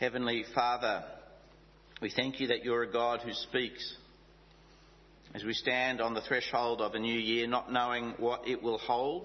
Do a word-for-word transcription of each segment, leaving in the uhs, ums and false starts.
Heavenly Father, we thank you that you're a God who speaks. As we stand on the threshold of a new year, not knowing what it will hold,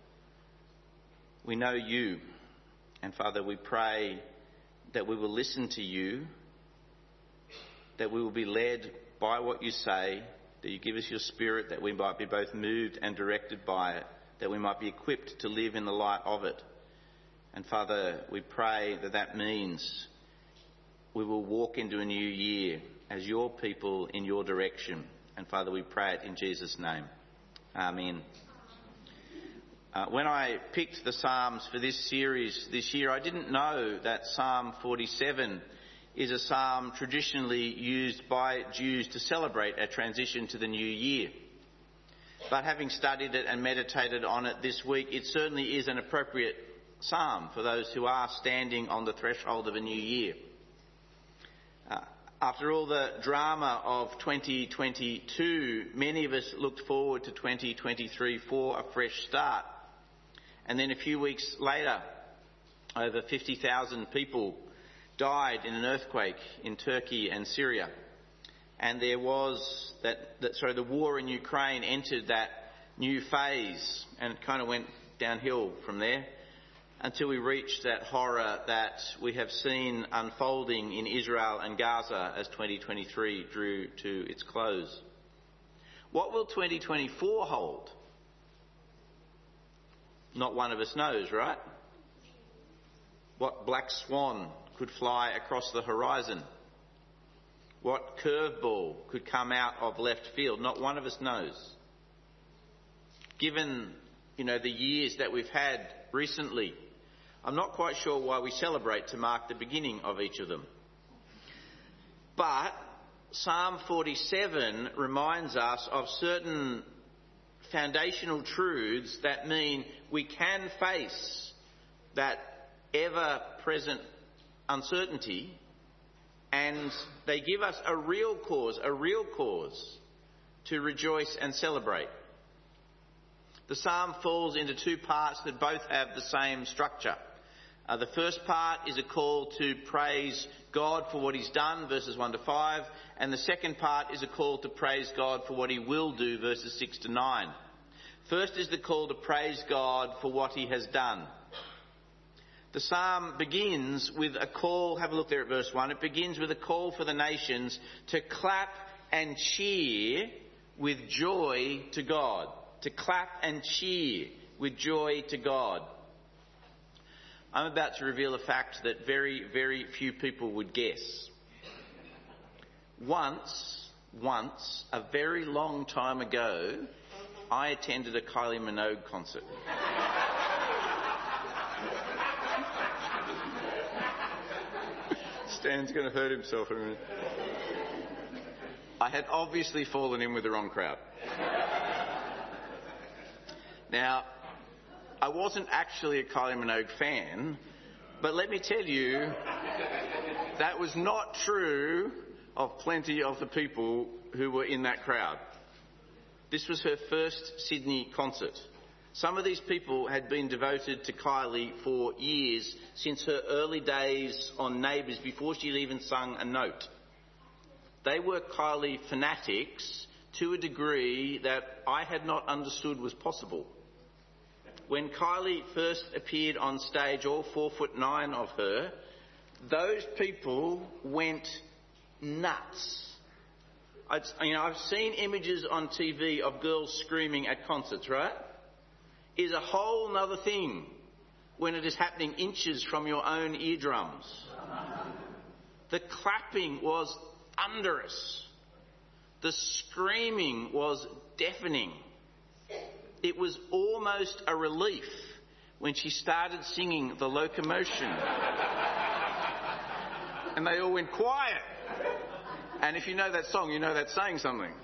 we know you. And Father, we pray that we will listen to you, that we will be led by what you say, that you give us your Spirit, that we might be both moved and directed by it, that we might be equipped to live in the light of it. And Father, we pray that that means we will walk into a new year as your people in your direction. And Father, we pray it in Jesus' name. Amen. Uh, when I picked the Psalms for this series this year, I didn't know that Psalm forty-seven is a psalm traditionally used by Jews to celebrate a transition to the new year. But having studied it and meditated on it this week, it certainly is an appropriate psalm for those who are standing on the threshold of a new year. Uh, after all the drama of twenty twenty-two, many of us looked forward to twenty twenty-three for a fresh start. And then a few weeks later, over fifty thousand people died in an earthquake in Turkey and Syria. And there was that, that sorry, the war in Ukraine entered that new phase, and it kind of went downhill from there until we reached that horror that we have seen unfolding in Israel and Gaza as twenty twenty-three drew to its close. What will twenty twenty-four hold? Not one of us knows, right? What black swan could fly across the horizon? What curveball could come out of left field? Not one of us knows. Given, you know, the years that we've had recently, I'm not quite sure why we celebrate to mark the beginning of each of them. But Psalm forty-seven reminds us of certain foundational truths that mean we can face that ever-present uncertainty, and they give us a real cause, a real cause to rejoice and celebrate. The psalm falls into two parts that both have the same structure. Uh, the first part is a call to praise God for what he's done, verses one to five, and the second part is a call to praise God for what he will do, verses six to nine. First is the call to praise God for what he has done. The psalm begins with a call, have a look there at verse one, it begins with a call for the nations to clap and cheer with joy to God. To clap and cheer with joy to God. I'm about to reveal a fact that very, very few people would guess. Once, once, a very long time ago, I attended a Kylie Minogue concert. Stan's going to hurt himself in a minute. I had obviously fallen in with the wrong crowd. Now, I wasn't actually a Kylie Minogue fan, but let me tell you, that was not true of plenty of the people who were in that crowd. This was her first Sydney concert. Some of these people had been devoted to Kylie for years, since her early days on Neighbours, before she'd even sung a note. They were Kylie fanatics to a degree that I had not understood was possible. When Kylie first appeared on stage, all four foot nine of her, those people went nuts. I'd, you know, I've seen images on T V of girls screaming at concerts, right? It is a whole other thing when it is happening inches from your own eardrums. The clapping was thunderous. The screaming was deafening. It was almost a relief when she started singing The Locomotion. And they all went quiet. And if you know that song, you know that's saying something.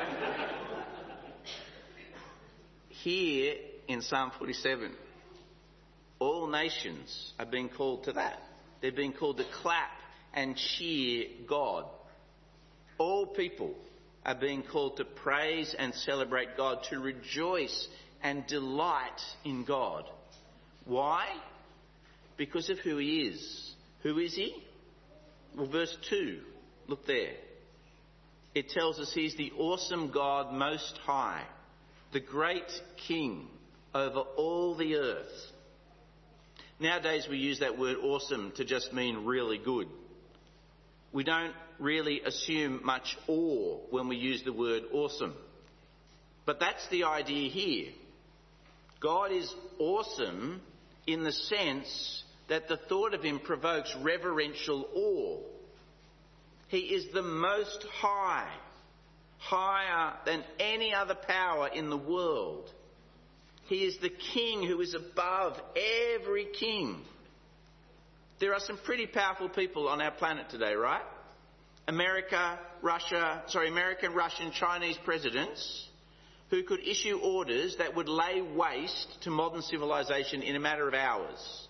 Here in Psalm forty-seven, all nations are being called to that. They're being called to clap and cheer God. All people are being called to praise and celebrate God, to rejoice and delight in God. Why? Because of who he is. Who is he? Well, verse two, look there. It tells us he's the awesome God most high, the great King over all the earth. Nowadays we use that word awesome to just mean really good. We don't really assume much awe when we use the word awesome. But that's the idea here. God is awesome in the sense that the thought of him provokes reverential awe. He is the most high, higher than any other power in the world. He is the king who is above every king. There are some pretty powerful people on our planet today, right? America, Russia, sorry, American, Russian, Chinese presidents who could issue orders that would lay waste to modern civilization in a matter of hours.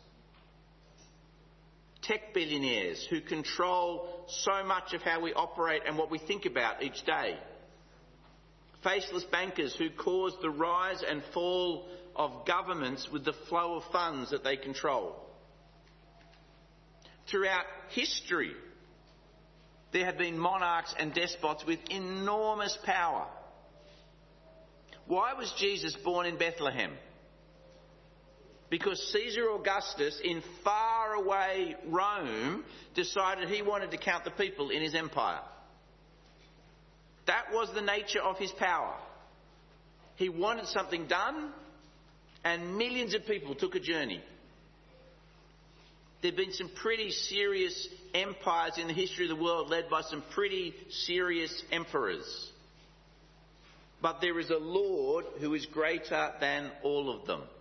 Tech billionaires who control so much of how we operate and what we think about each day. Faceless bankers who cause the rise and fall of governments with the flow of funds that they control. Throughout history, there have been monarchs and despots with enormous power. Why was Jesus born in Bethlehem? Because Caesar Augustus in faraway Rome decided he wanted to count the people in his empire. That was the nature of his power. He wanted something done, and millions of people took a journey. There have been some pretty serious empires in the history of the world led by some pretty serious emperors. But there is a Lord who is greater than all of them.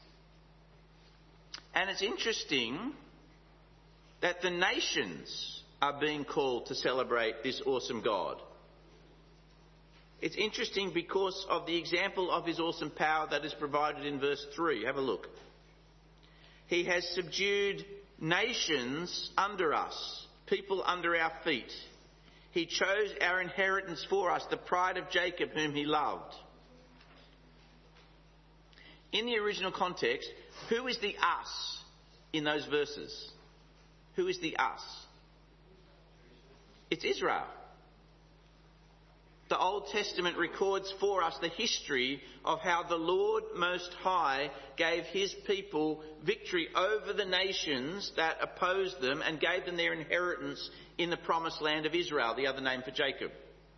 And it's interesting that the nations are being called to celebrate this awesome God. It's interesting because of the example of his awesome power that is provided in verse three. Have a look. He has subdued nations under us, people under our feet. He chose our inheritance for us, the pride of Jacob whom he loved. In the original context, who is the us in those verses? Who is the us? It's Israel. The Old Testament records for us the history of how the Lord Most High gave his people victory over the nations that opposed them and gave them their inheritance in the promised land of Israel, the other name for Jacob.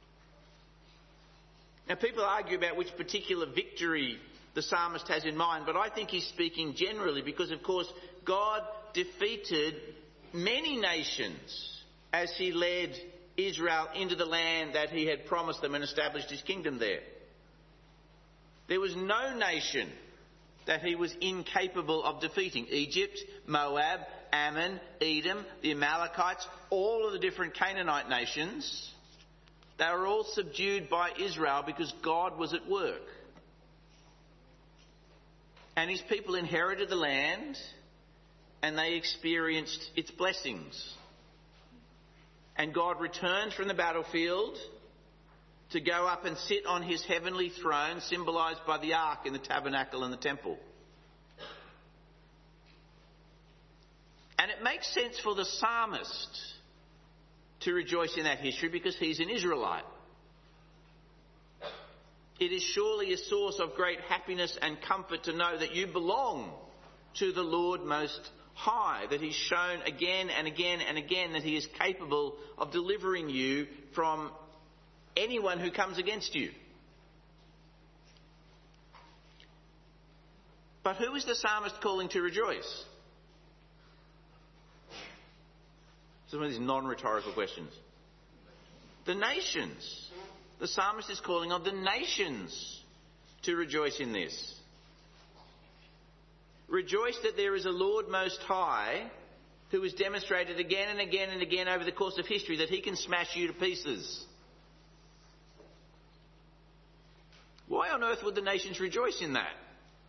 Now, people argue about which particular victory the psalmist has in mind, but I think he's speaking generally because, of course, God defeated many nations as he led Israel into the land that he had promised them and established his kingdom there. There was no nation that he was incapable of defeating. Egypt, Moab, Ammon, Edom, the Amalekites, all of the different Canaanite nations, they were all subdued by Israel because God was at work. And his people inherited the land and they experienced its blessings. And God returns from the battlefield to go up and sit on his heavenly throne, symbolised by the ark in the tabernacle and the temple. And it makes sense for the psalmist to rejoice in that history because he's an Israelite. It is surely a source of great happiness and comfort to know that you belong to the Lord Most High, that he's shown again and again and again that he is capable of delivering you from anyone who comes against you. But who is the psalmist calling to rejoice? Some of these non-rhetorical questions. The nations. The psalmist is calling on the nations to rejoice in this. Rejoice that there is a Lord Most High who has demonstrated again and again and again over the course of history that he can smash you to pieces. Why on earth would the nations rejoice in that?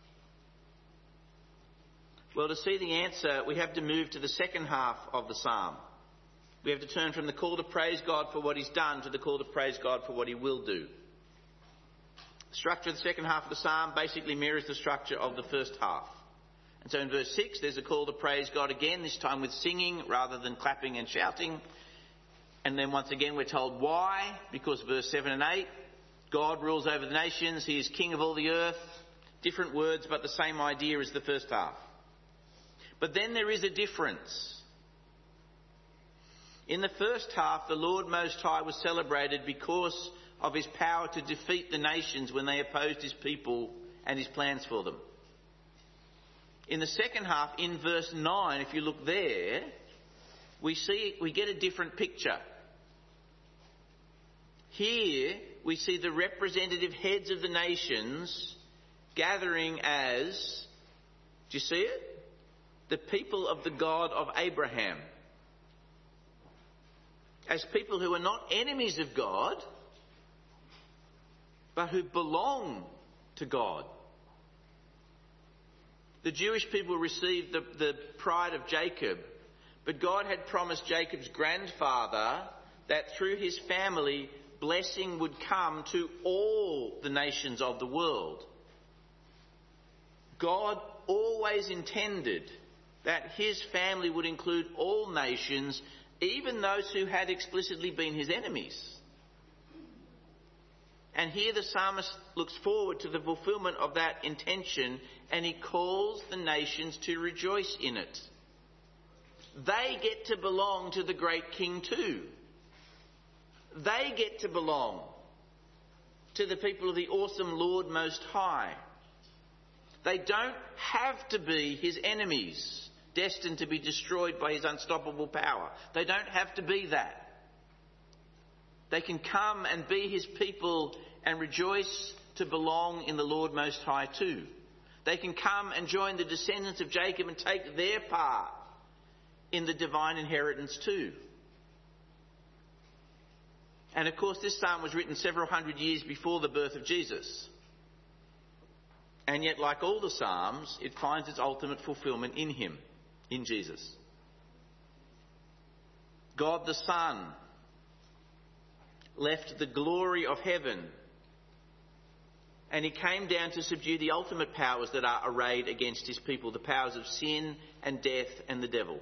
Well, to see the answer, we have to move to the second half of the psalm. We have to turn from the call to praise God for what he's done to the call to praise God for what he will do. The structure of the second half of the psalm basically mirrors the structure of the first half. And so in verse six, there's a call to praise God again, this time with singing rather than clapping and shouting. And then once again we're told why, because verse seven and eight, God rules over the nations, he is king of all the earth. Different words, but the same idea as the first half. But then there is a difference. In the first half, the Lord Most High was celebrated because of his power to defeat the nations when they opposed his people and his plans for them. In the second half, in verse nine, if you look there, we see, we get a different picture. Here, we see the representative heads of the nations gathering as, do you see it? The people of the God of Abraham. As people who are not enemies of God, but who belong to God. The Jewish people received the, the pride of Jacob, but God had promised Jacob's grandfather that through his family, blessing would come to all the nations of the world. God always intended that his family would include all nations, even those who had explicitly been his enemies. And here the psalmist looks forward to the fulfillment of that intention, and he calls the nations to rejoice in it. They get to belong to the great king too. They get to belong to the people of the awesome Lord Most High. They don't have to be his enemies, destined to be destroyed by his unstoppable power. They don't have to be that. They can come and be his people and rejoice to belong in the Lord Most High too. They can come and join the descendants of Jacob and take their part in the divine inheritance too. And of course, this psalm was written several hundred years before the birth of Jesus. And yet, like all the psalms, it finds its ultimate fulfillment in him, in Jesus. God the Son left the glory of heaven, and he came down to subdue the ultimate powers that are arrayed against his people, the powers of sin and death and the devil.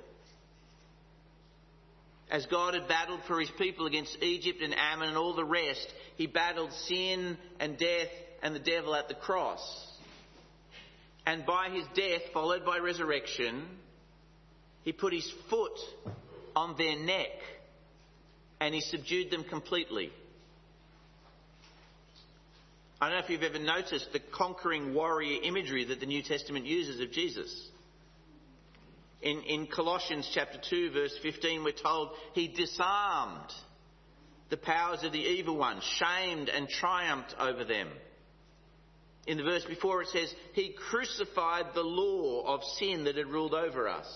As God had battled for his people against Egypt and Ammon and all the rest, he battled sin and death and the devil at the cross. And by his death, followed by resurrection, he put his foot on their neck and he subdued them completely. I don't know if you've ever noticed the conquering warrior imagery that the New Testament uses of Jesus. In, in Colossians chapter two, verse fifteen, we're told he disarmed the powers of the evil one, shamed and triumphed over them. In the verse before it says, he crucified the law of sin that had ruled over us.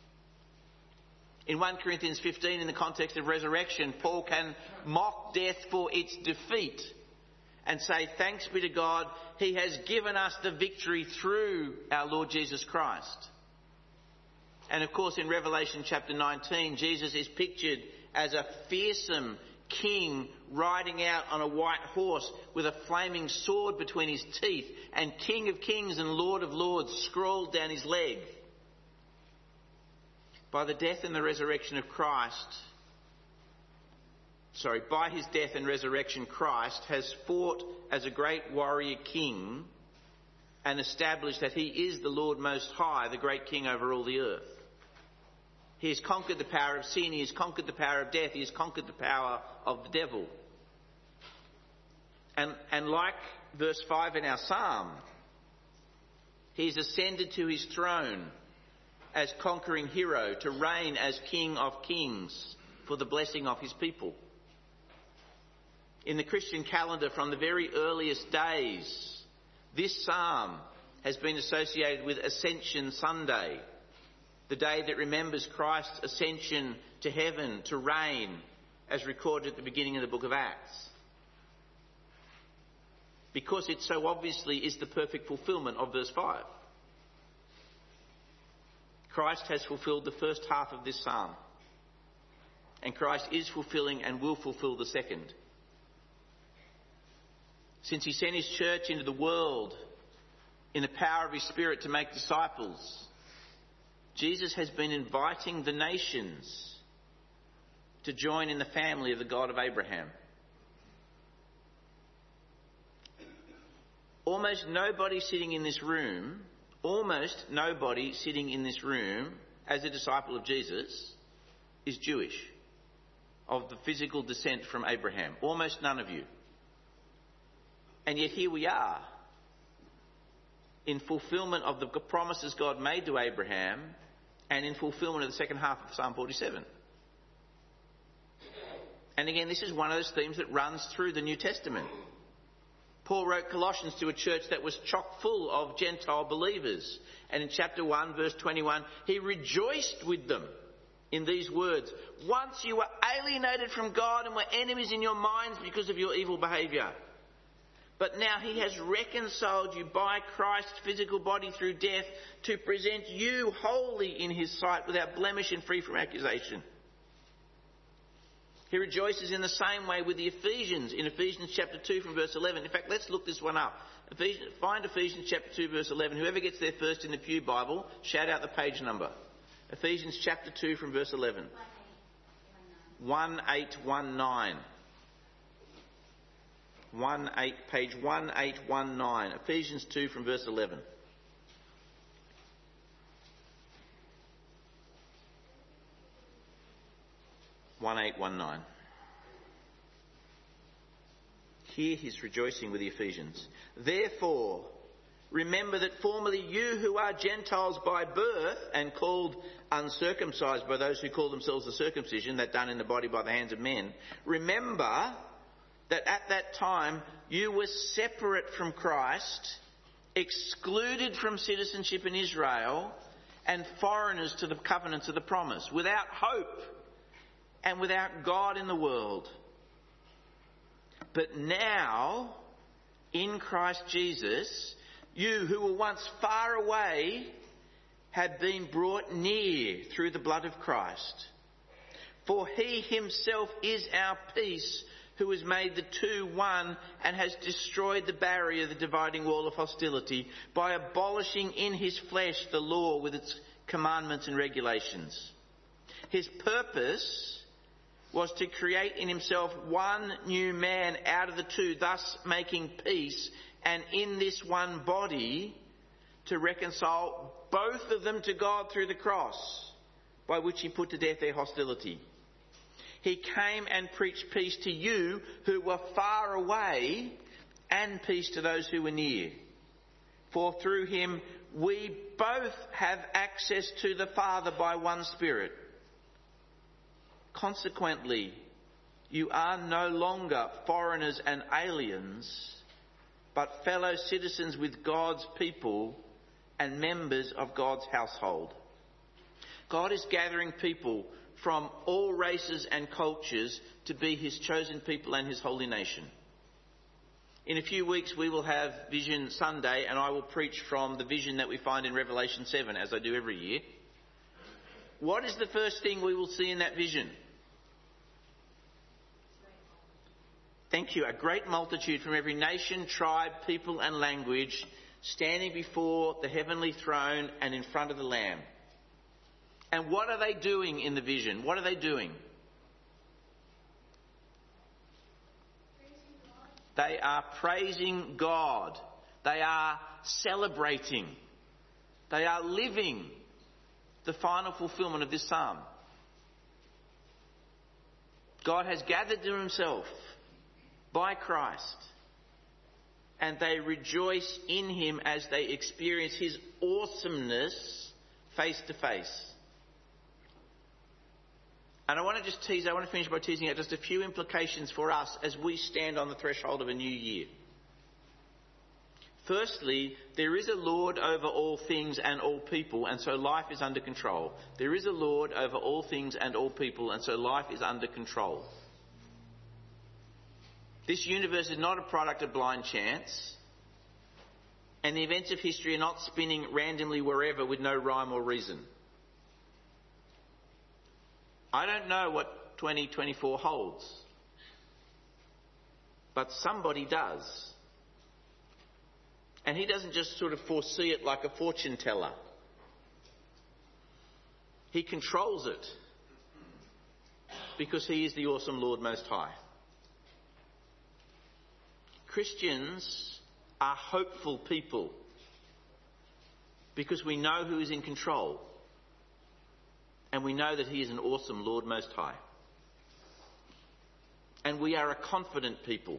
In First Corinthians fifteen, in the context of resurrection, Paul can mock death for its defeat and say, thanks be to God, he has given us the victory through our Lord Jesus Christ. And of course, in Revelation chapter nineteen, Jesus is pictured as a fearsome king riding out on a white horse with a flaming sword between his teeth, and King of Kings and Lord of Lords scrawled down his leg. By the death and the resurrection of Christ, sorry, by his death and resurrection, Christ has fought as a great warrior king and established that he is the Lord Most High, the great king over all the earth. He has conquered the power of sin, he has conquered the power of death, he has conquered the power of the devil. And, and like verse five in our psalm, he's ascended to his throne as conquering hero to reign as King of Kings for the blessing of his people. In the Christian calendar from the very earliest days, this psalm has been associated with Ascension Sunday, the day that remembers Christ's ascension to heaven to reign, as recorded at the beginning of the book of Acts. Because it so obviously is the perfect fulfillment of verse five. Christ has fulfilled the first half of this psalm, and Christ is fulfilling and will fulfill the second. Since he sent his church into the world in the power of his Spirit to make disciples, Jesus has been inviting the nations to join in the family of the God of Abraham. Almost nobody sitting in this room, almost nobody sitting in this room as a disciple of Jesus is Jewish, of the physical descent from Abraham. Almost none of you. And yet here we are, in fulfilment of the promises God made to Abraham and in fulfilment of the second half of Psalm forty-seven. And again, this is one of those themes that runs through the New Testament. Paul wrote Colossians to a church that was chock full of Gentile believers. And in chapter one, verse twenty-one, he rejoiced with them in these words. Once you were alienated from God and were enemies in your minds because of your evil behaviour. But now he has reconciled you by Christ's physical body through death to present you holy in his sight without blemish and free from accusation. He rejoices in the same way with the Ephesians in Ephesians chapter two from verse eleven. In fact, let's look this one up. Ephesians, find Ephesians chapter two verse eleven. Whoever gets there first in the Pew Bible, shout out the page number. Ephesians chapter two from verse eleven. one eight one nine. one eight, page one eight one nine. Ephesians two from verse eleven. one eight one nine. Here he's rejoicing with the Ephesians. Therefore, remember that formerly you who are Gentiles by birth and called uncircumcised by those who call themselves the circumcision, that done in the body by the hands of men, remember that at that time you were separate from Christ, excluded from citizenship in Israel, and foreigners to the covenants of the promise, without hope and without God in the world. But now, in Christ Jesus, you who were once far away have been brought near through the blood of Christ. For he himself is our peace, who has made the two one and has destroyed the barrier, the dividing wall of hostility, by abolishing in his flesh the law with its commandments and regulations. His purpose was to create in himself one new man out of the two, thus making peace, and in this one body to reconcile both of them to God through the cross, by which he put to death their hostility. He came and preached peace to you who were far away, and peace to those who were near. For through him we both have access to the Father by one Spirit. Consequently, you are no longer foreigners and aliens, but fellow citizens with God's people and members of God's household. God is gathering people from all races and cultures to be his chosen people and his holy nation. In a few weeks we will have Vision Sunday, and I will preach from the vision that we find in Revelation seven, as I do every year. What is the first thing we will see in that vision? Thank you. A great multitude from every nation, tribe, people and language standing before the heavenly throne and in front of the Lamb. And what are they doing in the vision? What are they doing? They are praising God. They are celebrating. They are living the final fulfillment of this psalm. God has gathered to himself by Christ, and they rejoice in him as they experience his awesomeness face to face. And I want to just tease, I want to finish by teasing out just a few implications for us as we stand on the threshold of a new year. Firstly, there is a Lord over all things and all people, and so life is under control. There is a Lord over all things and all people, and so life is under control. This universe is not a product of blind chance, and the events of history are not spinning randomly wherever with no rhyme or reason. I don't know what twenty twenty-four holds, but somebody does. And he doesn't just sort of foresee it like a fortune teller. He controls it because he is the awesome Lord Most High. Christians are hopeful people because we know who is in control, and we know that he is an awesome Lord Most High. And we are a confident people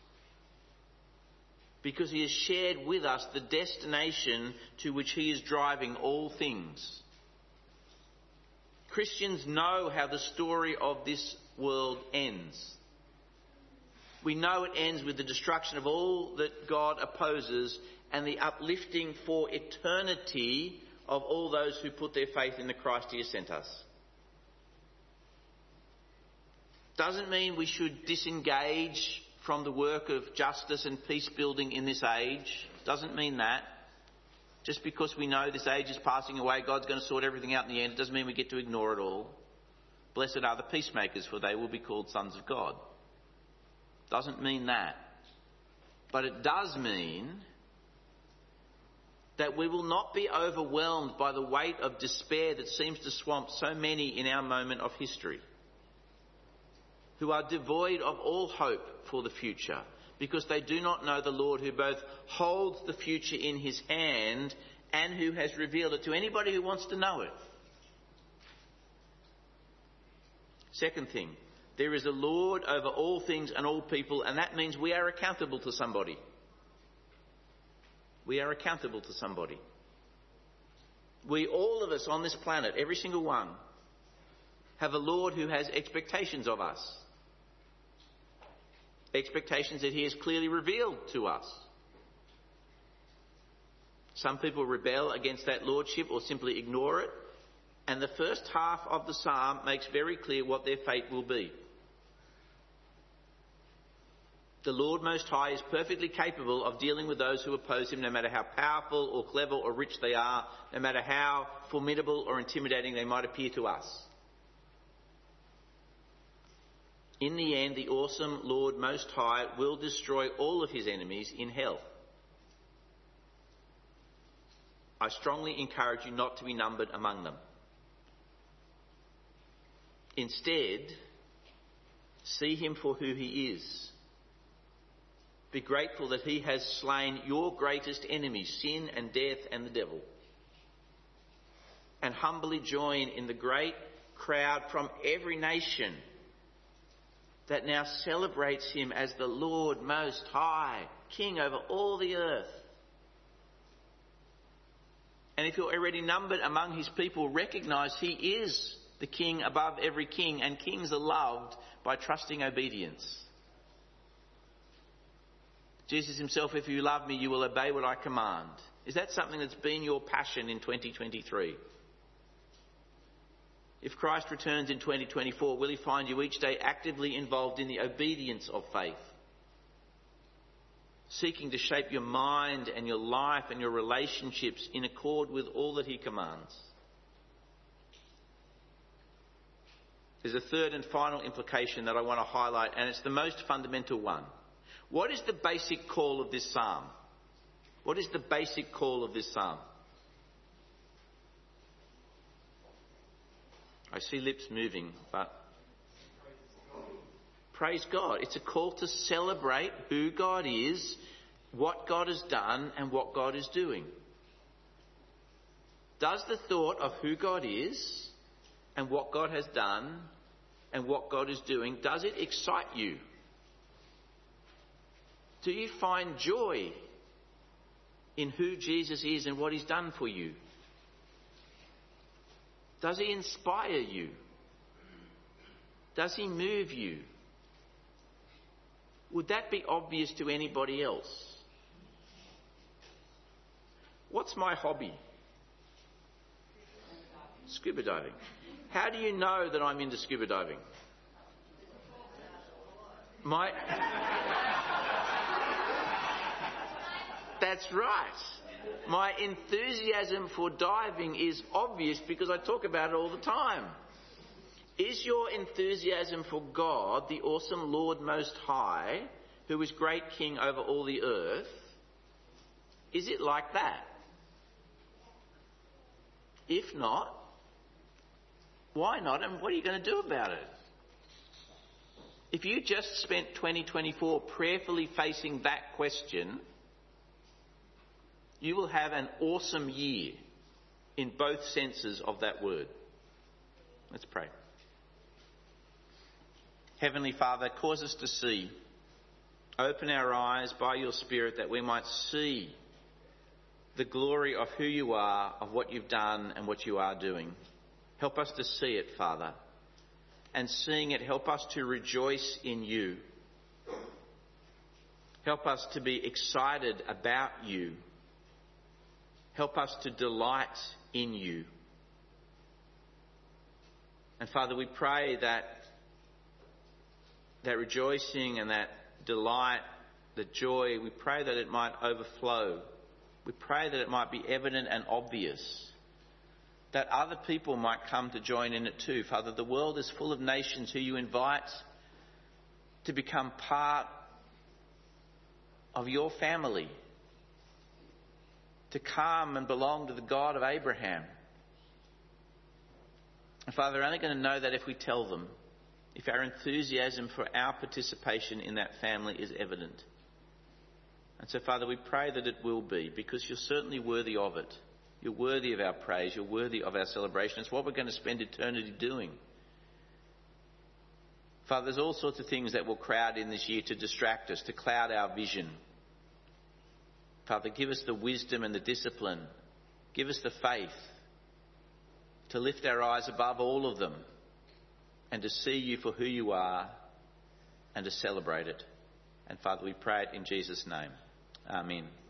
because he has shared with us the destination to which he is driving all things. Christians know how the story of this world ends. We know it ends with the destruction of all that God opposes and the uplifting for eternity of all those who put their faith in the Christ he has sent us. Doesn't mean we should disengage from the work of justice and peace building in this age. Doesn't mean that. Just because we know this age is passing away, God's going to sort everything out in the end, it doesn't mean we get to ignore it all. Blessed are the peacemakers, for they will be called sons of God. Doesn't mean that. But it does mean that we will not be overwhelmed by the weight of despair that seems to swamp so many in our moment of history, who are devoid of all hope for the future because they do not know the Lord, who both holds the future in his hand and who has revealed it to anybody who wants to know it. Second thing, there is a Lord over all things and all people, and that means we are accountable to somebody. We are accountable to somebody. We, all of us on this planet, every single one, have a Lord who has expectations of us. Expectations that he has clearly revealed to us. Some people rebel against that lordship or simply ignore it, and the first half of the psalm makes very clear what their fate will be. The Lord Most High is perfectly capable of dealing with those who oppose him, no matter how powerful or clever or rich they are, no matter how formidable or intimidating they might appear to us. In the end, the awesome Lord Most High will destroy all of his enemies in hell. I strongly encourage you not to be numbered among them. Instead, see him for who he is. Be grateful that he has slain your greatest enemies, sin and death and the devil. And humbly join in the great crowd from every nation that now celebrates him as the Lord Most High, King over all the earth. And if you're already numbered among his people, recognise he is the King above every king, and kings are loved by trusting obedience. Jesus himself, if you love me, you will obey what I command. Is that something that's been your passion in twenty twenty-three? If Christ returns in twenty twenty-four, will he find you each day actively involved in the obedience of faith? Seeking to shape your mind and your life and your relationships in accord with all that he commands. There's a third and final implication that I want to highlight, and it's the most fundamental one. What is the basic call of this psalm? What is the basic call of this psalm? I see lips moving, but praise God. It's a call to celebrate who God is, what God has done, and what God is doing. Does the thought of who God is and what God has done and what God is doing, does it excite you? Do you find joy in who Jesus is and what he's done for you? Does he inspire you? Does he move you? Would that be obvious to anybody else? What's my hobby? Scuba diving. How do you know that I'm into scuba diving? My... That's right. My enthusiasm for diving is obvious because I talk about it all the time. Is your enthusiasm for God, the awesome Lord Most High, who is great King over all the earth, is it like that? If not, Why not? And what are you going to do about it? If you just spent twenty twenty-four prayerfully facing that question, you will have an awesome year in both senses of that word. Let's pray. Heavenly Father, cause us to see. Open our eyes by your Spirit that we might see the glory of who you are, of what you've done and what you are doing. Help us to see it, Father. And seeing it, help us to rejoice in you. Help us to be excited about you. Help us to delight in you. And Father, we pray that that rejoicing and that delight, the joy, we pray that it might overflow. We pray that it might be evident and obvious, that other people might come to join in it too. Father, the world is full of nations who you invite to become part of your family, to come and belong to the God of Abraham. And Father, they're only going to know that if we tell them, if our enthusiasm for our participation in that family is evident. And so, Father, we pray that it will be, because you're certainly worthy of it. You're worthy of our praise. You're worthy of our celebration. It's what we're going to spend eternity doing. Father, there's all sorts of things that will crowd in this year to distract us, to cloud our vision. Father, give us the wisdom and the discipline. Give us the faith to lift our eyes above all of them and to see you for who you are and to celebrate it. And Father, we pray it in Jesus' name. Amen.